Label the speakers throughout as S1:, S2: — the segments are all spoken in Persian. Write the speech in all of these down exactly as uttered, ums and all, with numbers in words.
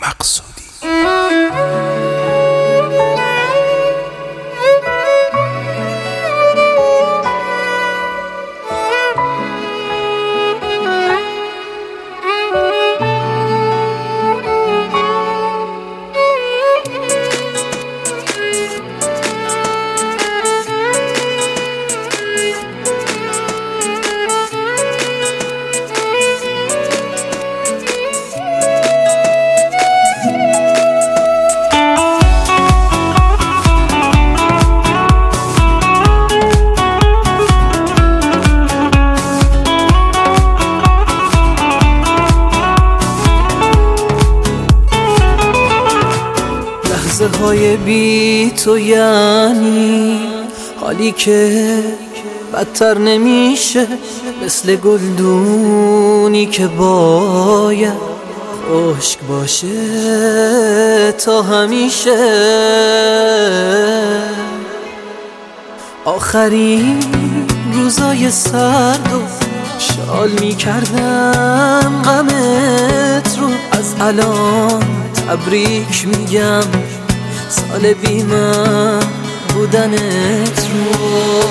S1: مقصودی.
S2: لحظه های بی تو یعنی حالی که بدتر نمیشه، مثل گلدونی که باید خشک باشه تا همیشه. آخرین روزای سرد و شال میکردم غمت رو، از الان تبریک میگم سال بی من بودنت رو.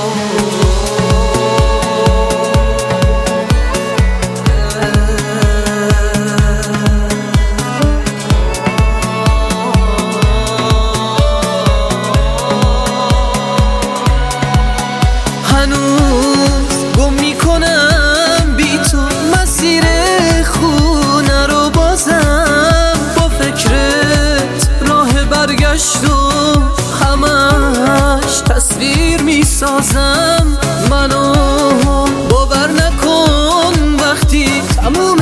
S2: هنوز گم میکنم بی تو مسیر خونه رو، بازم با فکرت راه برگشت و همش تصویر میسازم. منو باور نکن وقتی تموم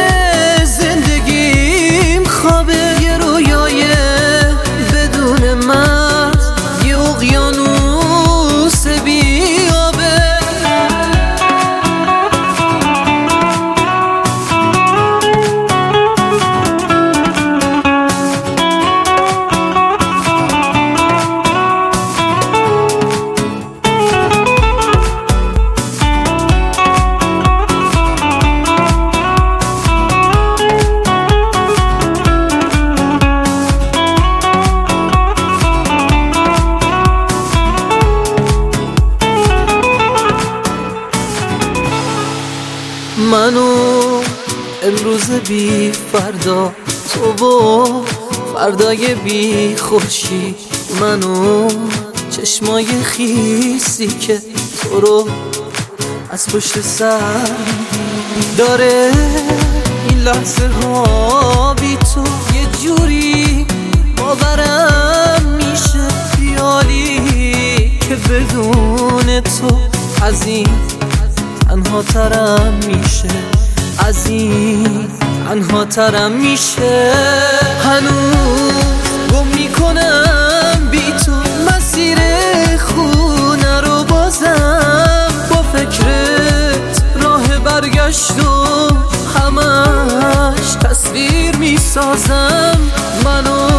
S2: زندگیم خوابه، یه رویای بدون مرز، یه اقیانوس بی آبه. منو امروز بی فردا، تو و فردای بی خورشید، منو چشمای خیسی که تو رو از پشت سر داره. این لحظه ها بی تو یه جوری باورم میشه، خیالی که بدون تو از این تنها ترم میشه، از این تنها ترم میشه. هنوز گم میکنم بی تو مسیر خونه رو، بازم با فکرت راه برگشت و همش تصویر میسازم. منو